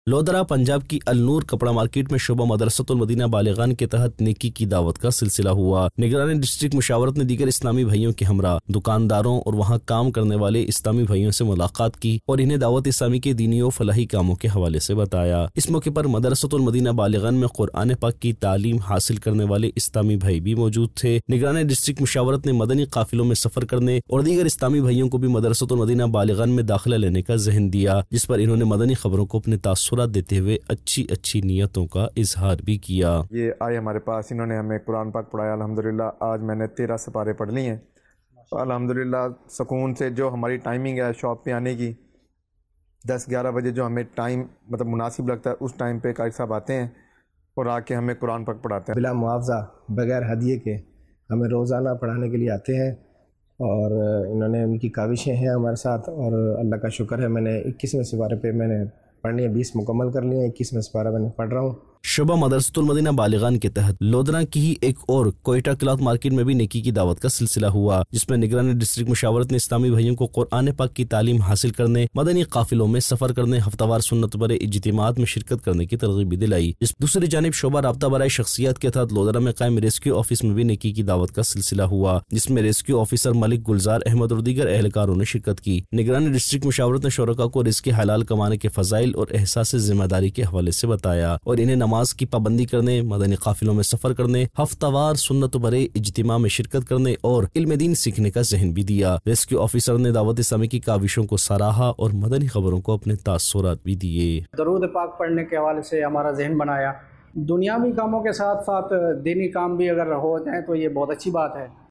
لودھرا پنجاب کی النور کپڑا مارکیٹ میں شعبہ مدرسۃ المدینہ بالغان کے تحت نیکی کی دعوت کا سلسلہ ہوا۔ نگران ڈسٹرکٹ مشاورت نے دیگر اسلامی بھائیوں کے ہمراہ دکانداروں اور وہاں کام کرنے والے اسلامی بھائیوں سے ملاقات کی اور انہیں دعوت اسلامی کے دینی و فلاحی کاموں کے حوالے سے بتایا۔ اس موقع پر مدرسۃ المدینہ بالغان میں قرآن پاک کی تعلیم حاصل کرنے والے اسلامی بھائی بھی موجود تھے۔ نگران ڈسٹرکٹ مشاورت نے مدنی قافلوں میں سفر کرنے اور دیگر اسلامی بھائیوں کو بھی مدرسۃ المدینہ بالغان میں داخلہ لینے کا ذہن دیا، جس پر انہوں نے مدنی خبروں کو اپنے تاثرات دیتے ہوئے اچھی نیتوں کا اظہار بھی کیا۔ یہ آئے ہمارے پاس، انہوں نے ہمیں قرآن پاک پڑھایا۔ الحمدللہ آج میں نے 13 سپارے پڑھ لی ہیں۔ الحمدللہ سکون سے جو ہماری ٹائمنگ ہے شاپ پہ آنے کی 10-11 بجے جو ہمیں ٹائم مناسب لگتا ہے اس ٹائم پہ قاری صاحب آتے ہیں اور آ کے ہمیں قرآن پاک پڑھاتے ہیں۔ بلا معاوضہ بغیر ہدیے کے ہمیں روزانہ پڑھانے کے لیے آتے ہیں اور انہوں نے ان کی کاوشیں ہیں ہمارے ساتھ، اور اللہ کا شکر ہے میں نے 21ویں سپارے پہ میں نے پڑھنی ہے، 20 مکمل کر لی ہیں، 21واں سپارہ میں نے پڑھ رہا ہوں۔ شعبہ مدرسۃ المدینہ بالغان کے تحت لودھرا کی ہی ایک اور کوئٹہ کلاتھ مارکیٹ میں بھی نیکی کی دعوت کا سلسلہ ہوا، جس میں نگران ڈسٹرکٹ مشاورت نے اسلامی بھائیوں کو قرآن پاک کی تعلیم حاصل کرنے، مدنی قافلوں میں سفر کرنے، ہفتہ وار سنت برے اجتماعات میں شرکت کرنے کی ترغیب بھی دلائی۔ اس دوسری جانب شعبہ رابطہ برائے شخصیات کے تحت لودھرا میں قائم ریسکیو آفس میں بھی نیکی کی دعوت کا سلسلہ ہوا، جس میں ریسکیو آفیسر ملک گلزار احمد اور دیگر اہلکاروں نے شرکت کی۔ نگران ڈسٹرکٹ مشاورت نے شرکاء کو رزق حلال کمانے کے فضائل اور احساس ذمہ داری کے حوالے سے بتایا اور انہیں نماز کی پابندی کرنے، مدنی قافلوں میں سفر کرنے، ہفتہ وار سنت برے اجتماع میں شرکت کرنے اور علم دین سیکھنے کا ذہن بھی دیا۔ ریسکیو آفیسر نے دعوت اسلامی کی کاوشوں کو سراہا اور مدنی خبروں کو اپنے تاثرات بھی دیے۔ درود پاک پڑھنے کے حوالے سے ہمارا ذہن بنایا۔ دنیاوی کاموں کے ساتھ ساتھ دینی کام بھی اگر ہو جائیں تو یہ بہت اچھی بات ہے۔